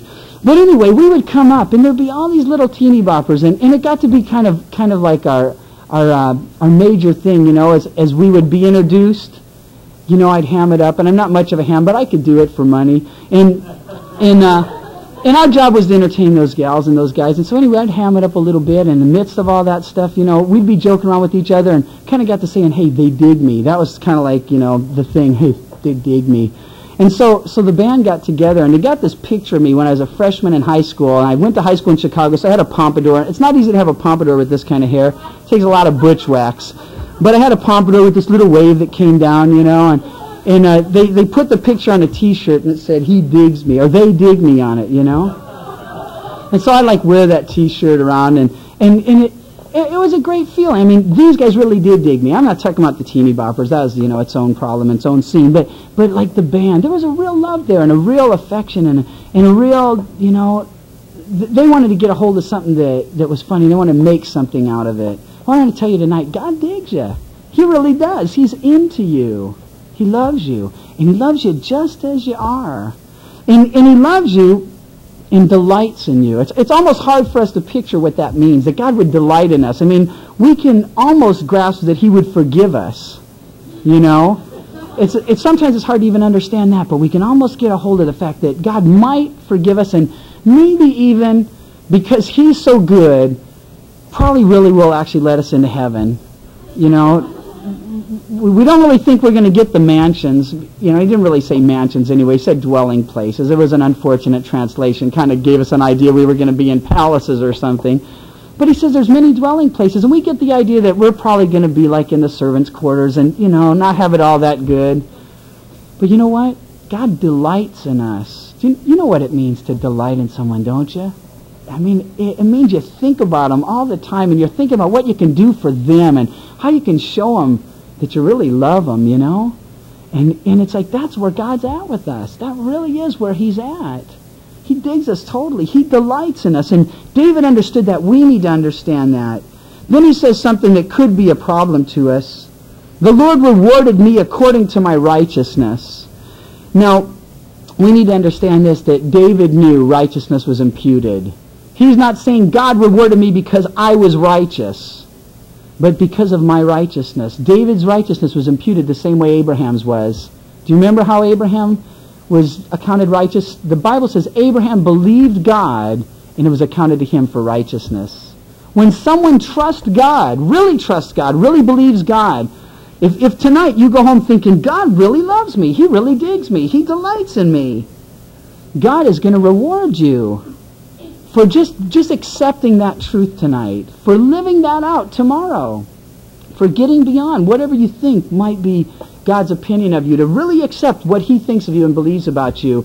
But anyway, we would come up, and there'd be all these little teeny boppers, and, and it got to be kind of kind of like our our uh, our major thing, you know, as as we would be introduced. You know, I'd ham it up, and I'm not much of a ham, but I could do it for money. And and uh, and our job was to entertain those gals and those guys. And so anyway, I'd ham it up a little bit. In the midst of all that stuff, you know, we'd be joking around with each other, and kind of got to saying, "Hey, they dig me." That was kind of like, you know, the thing. Hey, they dig me. And so so the band got together, and they got this picture of me when I was a freshman in high school. And I went to high school in Chicago, so I had a pompadour. It's not easy to have a pompadour with this kind of hair. It takes a lot of butch wax. But I had a pompadour with this little wave that came down, you know, and and uh, they, they put the picture on a T-shirt, and it said, "He digs me," or "They dig me" on it, you know. And so I like wear that T-shirt around, and, and, and it, it, it was a great feeling. I mean, these guys really did dig me. I'm not talking about the teeny boppers. That was, you know, its own problem, its own scene. But but like the band, there was a real love there, and a real affection, and a, and a real, you know, th- they wanted to get a hold of something that, that was funny. They wanted to make something out of it. Well, I want to tell you tonight, God digs you. He really does. He's into you. He loves you. And He loves you just as you are. And, and He loves you and delights in you. It's, it's almost hard for us to picture what that means, that God would delight in us. I mean, we can almost grasp that He would forgive us. You know? It's, it's sometimes it's hard to even understand that, but we can almost get a hold of the fact that God might forgive us, and maybe even because He's so good, probably really will actually let us into heaven. You know? We don't really think we're going to get the mansions. You know, He didn't really say mansions anyway. He said dwelling places. It was an unfortunate translation. Kind of gave us an idea we were going to be in palaces or something. But He says there's many dwelling places, and we get the idea that we're probably going to be like in the servants' quarters and, you know, not have it all that good. But you know what? God delights in us. Do you, you know what it means to delight in someone, don't you? I mean, it, it means you think about them all the time, and you're thinking about what you can do for them and how you can show them that you really love them, you know? And and it's like, that's where God's at with us. That really is where He's at. He digs us totally. He delights in us. And David understood that. We need to understand that. Then he says something that could be a problem to us. The Lord rewarded me according to my righteousness. Now, we need to understand this, that David knew righteousness was imputed. He's not saying God rewarded me because I was righteous, but because of my righteousness. David's righteousness was imputed the same way Abraham's was. Do you remember how Abraham was accounted righteous? The Bible says Abraham believed God, and it was accounted to him for righteousness. When someone trusts God, really trusts God, really believes God, if, if tonight you go home thinking, God really loves me, He really digs me, He delights in me, God is going to reward you for just, just accepting that truth tonight, for living that out tomorrow, for getting beyond whatever you think might be God's opinion of you, to really accept what He thinks of you and believes about you.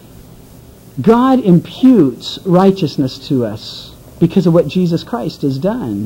God imputes righteousness to us because of what Jesus Christ has done.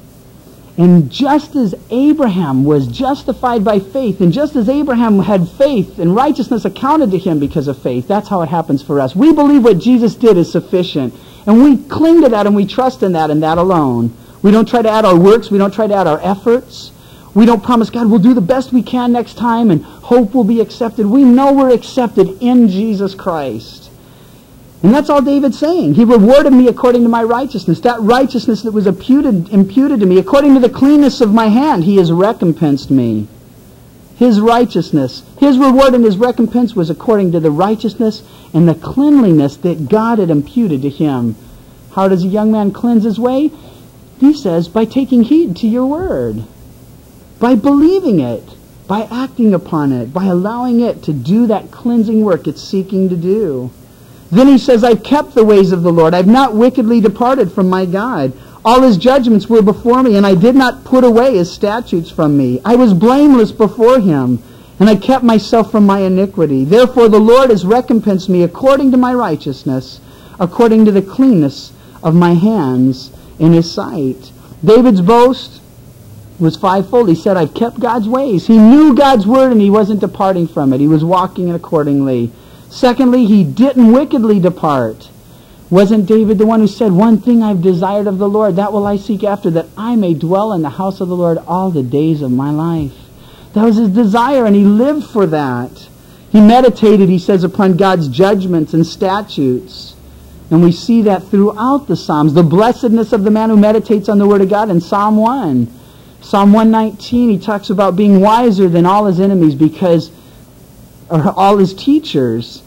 And just as Abraham was justified by faith, and just as Abraham had faith and righteousness accounted to him because of faith, that's how it happens for us. We believe what Jesus did is sufficient. And we cling to that, and we trust in that and that alone. We don't try to add our works. We don't try to add our efforts. We don't promise God we'll do the best we can next time and hope we'll be accepted. We know we're accepted in Jesus Christ. And that's all David's saying. He rewarded me according to my righteousness. That righteousness that was imputed, imputed to me, according to the cleanness of my hand, He has recompensed me. His righteousness, His reward and His recompense was according to the righteousness and the cleanliness that God had imputed to him. How does a young man cleanse his way? He says, by taking heed to your word, by believing it, by acting upon it, by allowing it to do that cleansing work it's seeking to do. Then he says, I've kept the ways of the Lord. I've not wickedly departed from my God. All His judgments were before me, and I did not put away His statutes from me. I was blameless before Him, and I kept myself from my iniquity. Therefore the Lord has recompensed me according to my righteousness, according to the cleanness of my hands in His sight. David's boast was fivefold. He said, I've kept God's ways. He knew God's word, and he wasn't departing from it. He was walking it accordingly. Secondly, he didn't wickedly depart. Wasn't David the one who said, one thing I've desired of the Lord, that will I seek after, that I may dwell in the house of the Lord all the days of my life? That was his desire, and he lived for that. He meditated, he says, upon God's judgments and statutes. And we see that throughout the Psalms. The blessedness of the man who meditates on the Word of God in Psalm one. Psalm one nineteen, he talks about being wiser than all his enemies because, or all his teachers,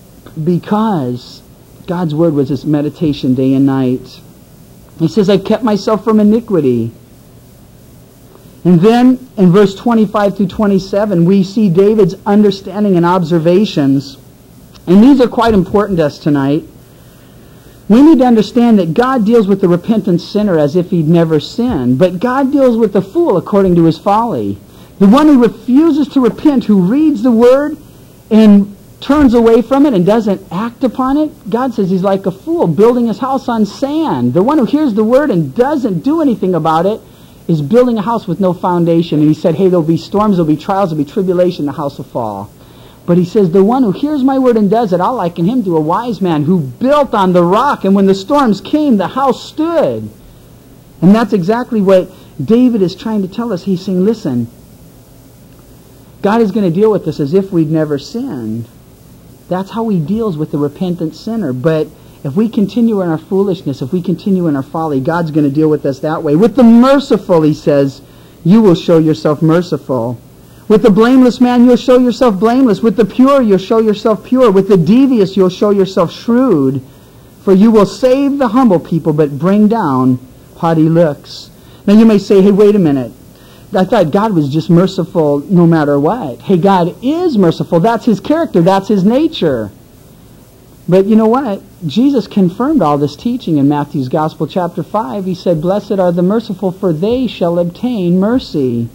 because God's Word was his meditation day and night. He says, I've kept myself from iniquity. And then in verse twenty-five through twenty-seven, we see David's understanding and observations. And these are quite important to us tonight. We need to understand that God deals with the repentant sinner as if he'd never sinned. But God deals with the fool according to his folly. The one who refuses to repent, who reads the Word and turns away from it and doesn't act upon it, God says he's like a fool building his house on sand. The one who hears the Word and doesn't do anything about it is building a house with no foundation. And he said, hey, there'll be storms, there'll be trials, there'll be tribulation, the house will fall. But he says, the one who hears my word and does it, I'll liken him to a wise man who built on the rock, and when the storms came, the house stood. And that's exactly what David is trying to tell us. He's saying, listen, God is going to deal with this as if we'd never sinned. That's how he deals with the repentant sinner. But if we continue in our foolishness, if we continue in our folly, God's going to deal with us that way. With the merciful, he says, you will show yourself merciful. With the blameless man, you'll show yourself blameless. With the pure, you'll show yourself pure. With the devious, you'll show yourself shrewd. For you will save the humble people, but bring down haughty looks. Now you may say, hey, wait a minute. I thought God was just merciful no matter what. Hey, God is merciful. That's his character. That's his nature. But you know what? Jesus confirmed all this teaching in Matthew's Gospel, chapter five. He said, blessed are the merciful, for they shall obtain mercy.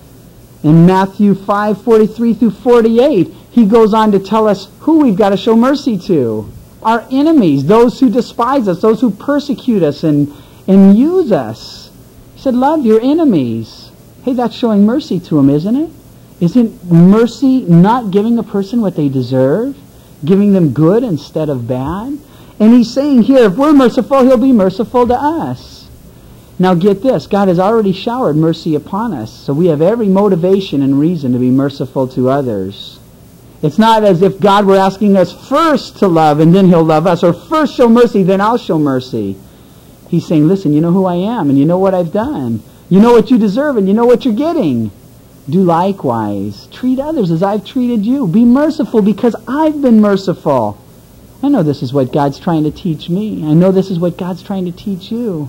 In Matthew five, forty-three through forty-eight, he goes on to tell us who we've got to show mercy to. Our enemies, those who despise us, those who persecute us and, and use us. He said, love your enemies. Hey, that's showing mercy to them, isn't it? Isn't mercy not giving a person what they deserve? Giving them good instead of bad? And he's saying here, if we're merciful, he'll be merciful to us. Now get this, God has already showered mercy upon us, so we have every motivation and reason to be merciful to others. It's not as if God were asking us first to love and then he'll love us, or first show mercy, then I'll show mercy. He's saying, listen, you know who I am and you know what I've done. You know what you deserve and you know what you're getting. Do likewise. Treat others as I've treated you. Be merciful because I've been merciful. I know this is what God's trying to teach me. I know this is what God's trying to teach you.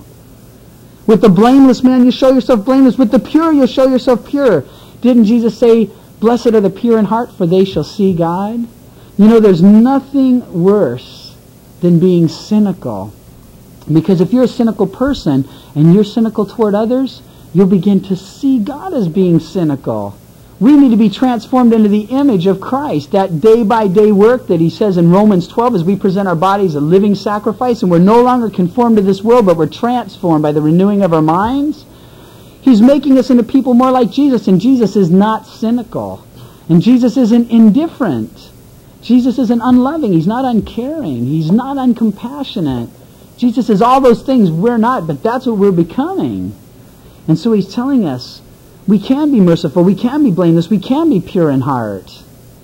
With the blameless man, you show yourself blameless. With the pure, you'll show yourself pure. Didn't Jesus say, blessed are the pure in heart, for they shall see God? You know, there's nothing worse than being cynical. Because if you're a cynical person and you're cynical toward others, you'll begin to see God as being cynical. We need to be transformed into the image of Christ. That day-by-day work that he says in Romans twelve, as we present our bodies a living sacrifice, and we're no longer conformed to this world, but we're transformed by the renewing of our minds. He's making us into people more like Jesus, and Jesus is not cynical. And Jesus isn't indifferent. Jesus isn't unloving. He's not uncaring. He's not uncompassionate. Jesus is all those things we're not, but that's what we're becoming. And so he's telling us, we can be merciful, we can be blameless, we can be pure in heart.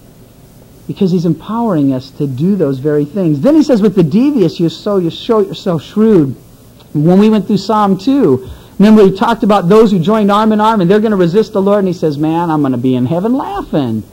Because he's empowering us to do those very things. Then he says, with the devious, you show, you show yourself shrewd. When we went through Psalm two, remember he talked about those who joined arm in arm and they're going to resist the Lord, and he says, man, I'm going to be in heaven laughing.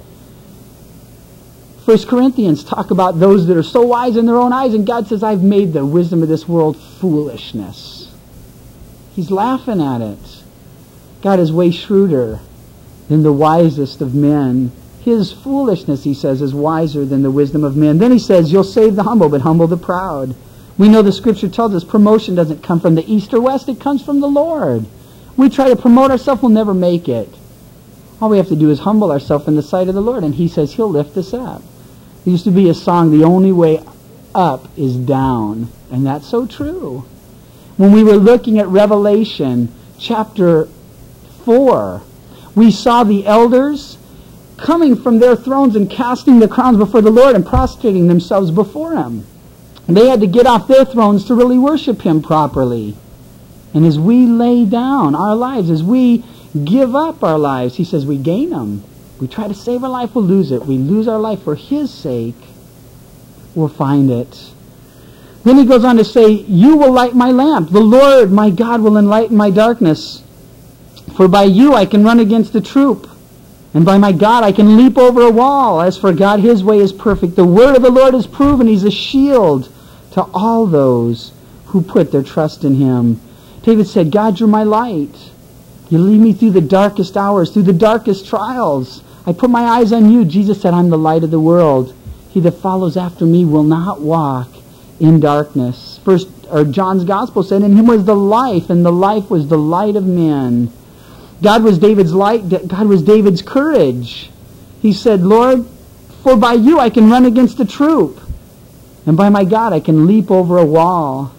First Corinthians talk about those that are so wise in their own eyes, and God says, I've made the wisdom of this world foolishness. He's laughing at it. God is way shrewder than the wisest of men. His foolishness, he says, is wiser than the wisdom of men. Then he says, you'll save the humble, but humble the proud. We know the Scripture tells us promotion doesn't come from the east or west, it comes from the Lord. We try to promote ourselves, we'll never make it. All we have to do is humble ourselves in the sight of the Lord, and he says he'll lift us up. There used to be a song, the only way up is down. And that's so true. When we were looking at Revelation chapter four, we saw the elders coming from their thrones and casting their crowns before the Lord and prostrating themselves before him. They had to get off their thrones to really worship him properly. And as we lay down our lives, as we give up our lives, he says we gain them. We try to save our life, we'll lose it. We lose our life for his sake, we'll find it. Then he goes on to say, you will light my lamp. The Lord, my God, will enlighten my darkness. For by you I can run against a troop. And by my God I can leap over a wall. As for God, his way is perfect. The word of the Lord is proven. He's a shield to all those who put their trust in him. David said, God, you're my light. You lead me through the darkest hours, through the darkest trials. I put my eyes on you. Jesus said, I'm the light of the world. He that follows after me will not walk in darkness. First, or John's Gospel said, in him was the life, and the life was the light of men. God was David's light. God was David's courage. He said, Lord, for by you I can run against a troop, and by my God I can leap over a wall.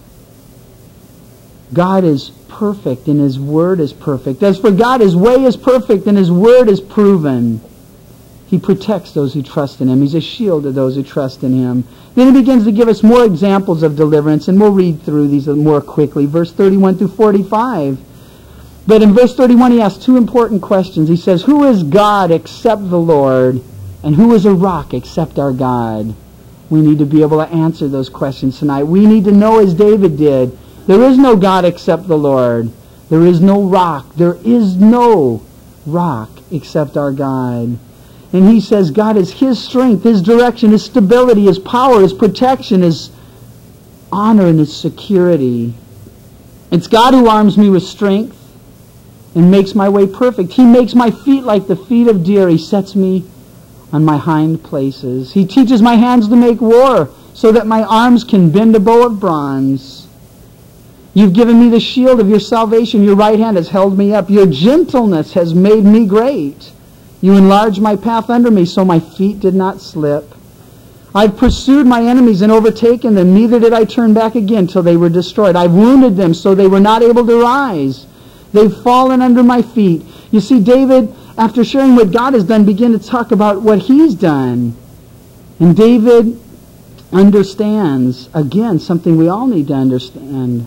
God is perfect, and his word is perfect. As for God, his way is perfect, and his word is proven. He protects those who trust in him. He's a shield to those who trust in him. Then he begins to give us more examples of deliverance, and we'll read through these more quickly. Verse thirty-one through forty-five. But in verse thirty-one, he asks two important questions. He says, who is God except the Lord? And who is a rock except our God? We need to be able to answer those questions tonight. We need to know as David did, there is no God except the Lord. There is no rock. There is no rock except our God. And he says God is his strength, his direction, his stability, his power, his protection, his honor, and his security. It's God who arms me with strength and makes my way perfect. He makes my feet like the feet of deer. He sets me on my hind places. He teaches my hands to make war so that my arms can bend a bow of bronze. You've given me the shield of your salvation. Your right hand has held me up. Your gentleness has made me great. You enlarged my path under me so my feet did not slip. I've pursued my enemies and overtaken them. Neither did I turn back again till they were destroyed. I've wounded them so they were not able to rise. They've fallen under my feet. You see, David, after sharing what God has done, began to talk about what he's done. And David understands, again, something we all need to understand,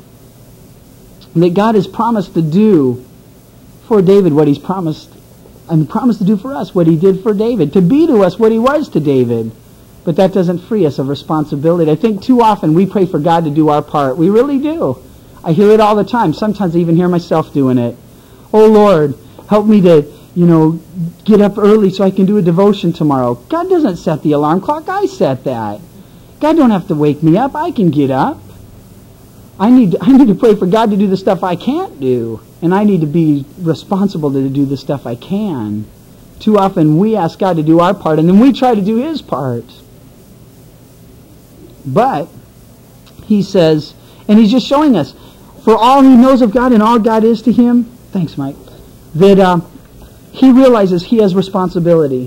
that God has promised to do for David what he's promised, and promised to do for us what he did for David, to be to us what he was to David. But that doesn't free us of responsibility. I think too often we pray for God to do our part. We really do. I hear it all the time. Sometimes I even hear myself doing it. Oh Lord, help me to, you know, get up early so I can do a devotion tomorrow. God doesn't set the alarm clock. I set that. God don't have to wake me up. I can get up. I need to, I need to pray for God to do the stuff I can't do. And I need to be responsible to do the stuff I can. Too often we ask God to do our part and then we try to do his part. But he says, and he's just showing us, for all he knows of God and all God is to him, thanks Mike, that uh, he realizes he has responsibility.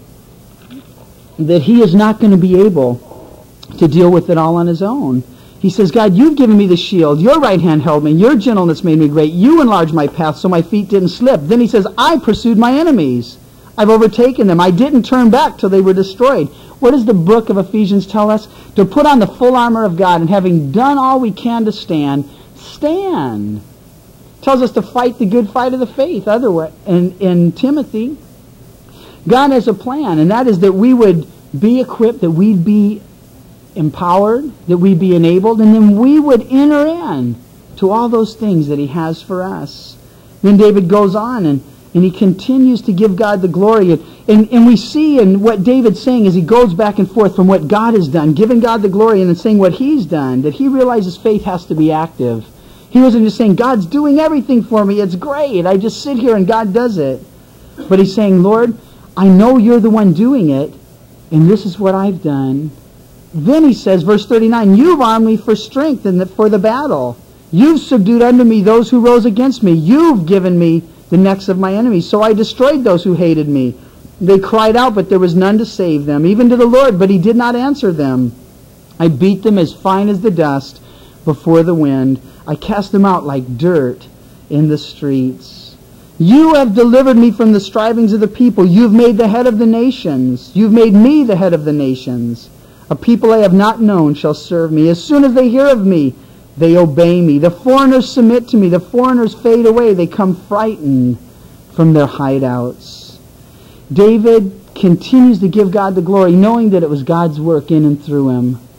That he is not going to be able to deal with it all on his own. He says, God, you've given me the shield. Your right hand held me. Your gentleness made me great. You enlarged my path so my feet didn't slip. Then he says, I pursued my enemies. I've overtaken them. I didn't turn back till they were destroyed. What does the book of Ephesians tell us? To put on the full armor of God, and having done all we can to stand, stand. It tells us to fight the good fight of the faith. Otherwise, in, in Timothy, God has a plan, and that is that we would be equipped, that we'd be empowered, that we be enabled, and then we would enter in to all those things that he has for us. Then David goes on and, and he continues to give God the glory. And, and, and we see in what David's saying as he goes back and forth from what God has done, giving God the glory and then saying what he's done, that he realizes faith has to be active. He wasn't just saying, God's doing everything for me, it's great, I just sit here and God does it. But he's saying, Lord, I know you're the one doing it, and this is what I've done. Then he says, verse thirty-nine, you've armed me for strength and for the battle. You've subdued unto me those who rose against me. You've given me the necks of my enemies. So I destroyed those who hated me. They cried out, but there was none to save them. Even to the Lord, but he did not answer them. I beat them as fine as the dust before the wind. I cast them out like dirt in the streets. You have delivered me from the strivings of the people. You've made the head of the nations. You've made me the head of the nations. A people I have not known shall serve me. As soon as they hear of me, they obey me. The foreigners submit to me. The foreigners fade away. They come frightened from their hideouts. David continues to give God the glory, knowing that it was God's work in and through him.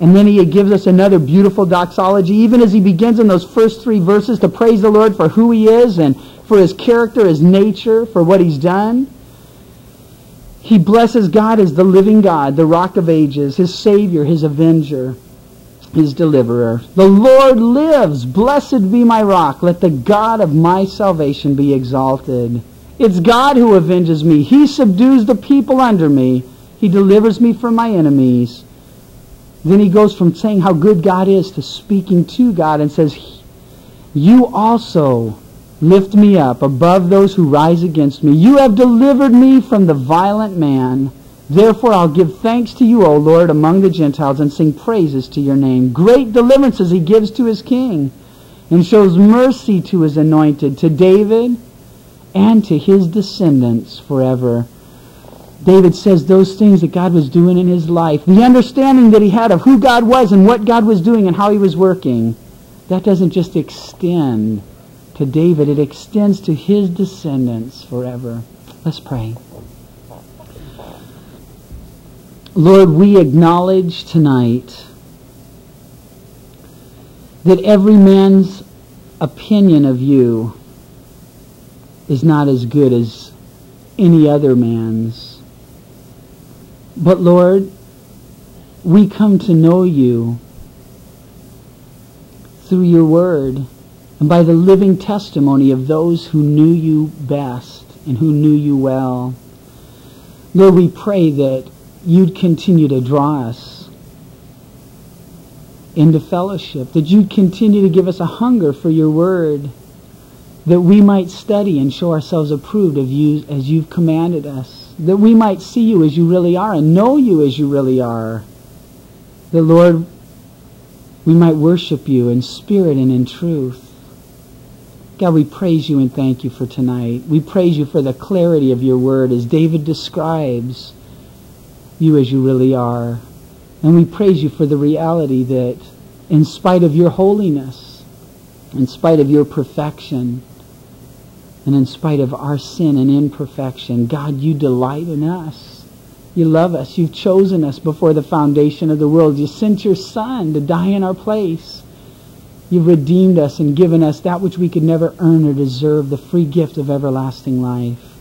And then he gives us another beautiful doxology, even as he begins in those first three verses to praise the Lord for who he is and for his character, his nature, for what he's done. He blesses God as the living God, the rock of ages, his Savior, his avenger, his deliverer. The Lord lives. Blessed be my rock. Let the God of my salvation be exalted. It's God who avenges me. He subdues the people under me. He delivers me from my enemies. Then he goes from saying how good God is to speaking to God and says, you also lift me up above those who rise against me. You have delivered me from the violent man. Therefore I'll give thanks to you, O Lord, among the Gentiles, and sing praises to your name. Great deliverances he gives to his king, and shows mercy to his anointed, to David and to his descendants forever. David says those things that God was doing in his life, the understanding that he had of who God was and what God was doing and how he was working, that doesn't just extend to David, it extends to his descendants forever. Let's pray. Lord, we acknowledge tonight that every man's opinion of you is not as good as any other man's. But Lord, we come to know you through your word and by the living testimony of those who knew you best and who knew you well. Lord, we pray that you'd continue to draw us into fellowship, that you'd continue to give us a hunger for your word, that we might study and show ourselves approved of you as you've commanded us, that we might see you as you really are and know you as you really are, that, Lord, we might worship you in spirit and in truth. God, we praise you and thank you for tonight. We praise you for the clarity of your word as David describes you as you really are. And we praise you for the reality that in spite of your holiness, in spite of your perfection, and in spite of our sin and imperfection, God, you delight in us. You love us. You've chosen us before the foundation of the world. You sent your Son to die in our place. You've redeemed us and given us that which we could never earn or deserve, the free gift of everlasting life.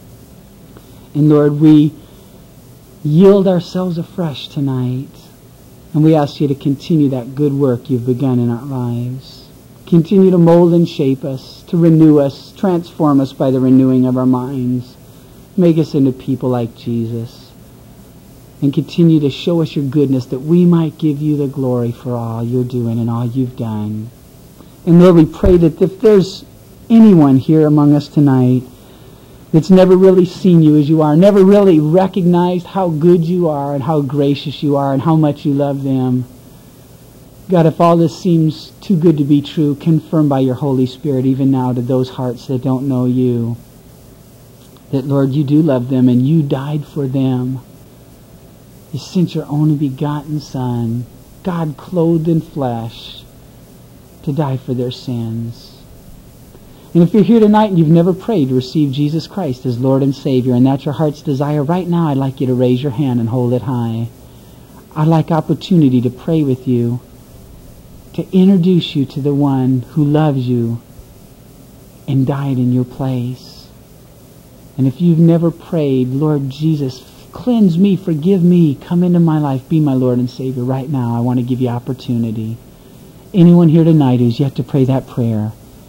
And Lord, we yield ourselves afresh tonight, and we ask you to continue that good work you've begun in our lives. Continue to mold and shape us, to renew us, transform us by the renewing of our minds. Make us into people like Jesus. And continue to show us your goodness, that we might give you the glory for all you're doing and all you've done. And Lord, we pray that if there's anyone here among us tonight that's never really seen you as you are, never really recognized how good you are and how gracious you are and how much you love them, God, if all this seems too good to be true, confirm by your Holy Spirit even now to those hearts that don't know you, that, Lord, you do love them and you died for them. You sent your only begotten Son, God clothed in flesh, to die for their sins. And if you're here tonight and you've never prayed to receive Jesus Christ as Lord and Savior, and that's your heart's desire, right now I'd like you to raise your hand and hold it high. I'd like opportunity to pray with you, to introduce you to the one who loves you and died in your place. And if you've never prayed, Lord Jesus, cleanse me, forgive me, come into my life, be my Lord and Savior right now, I want to give you opportunity. Anyone here tonight who's yet to pray that prayer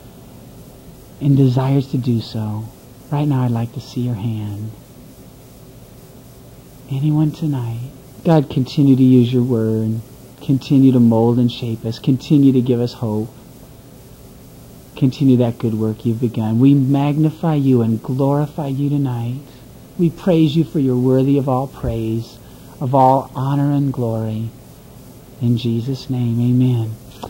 and desires to do so, right now I'd like to see your hand. Anyone tonight? God, continue to use your word. Continue to mold and shape us. Continue to give us hope. Continue that good work you've begun. We magnify you and glorify you tonight. We praise you for you're worthy of all praise, of all honor and glory. In Jesus' name, amen.